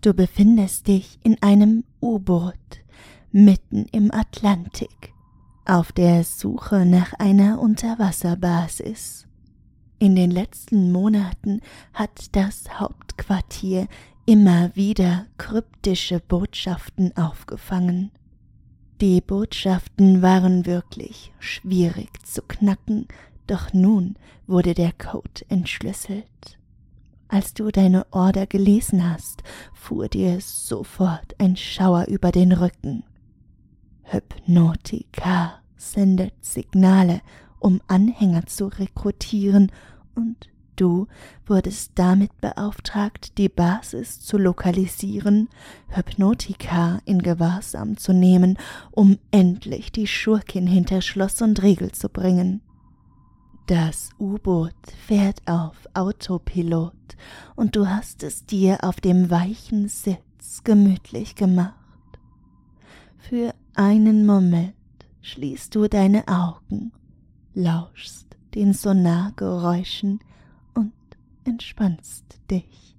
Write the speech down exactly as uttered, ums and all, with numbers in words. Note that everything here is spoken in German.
Du befindest dich in einem U-Boot mitten im Atlantik auf der Suche nach einer Unterwasserbasis. In den letzten Monaten hat das Hauptquartier immer wieder kryptische Botschaften aufgefangen. Die Botschaften waren wirklich schwierig zu knacken, doch nun wurde der Code entschlüsselt. Als du deine Order gelesen hast, fuhr dir sofort ein Schauer über den Rücken. Hypnotica sendet Signale, um Anhänger zu rekrutieren, und du wurdest damit beauftragt, die Basis zu lokalisieren, Hypnotica in Gewahrsam zu nehmen, um endlich die Schurkin hinter Schloss und Riegel zu bringen. Das U-Boot fährt auf Autopilot und du hast es dir auf dem weichen Sitz gemütlich gemacht. Für einen Moment schließt du deine Augen, lauschst den Sonargeräuschen und entspannst dich.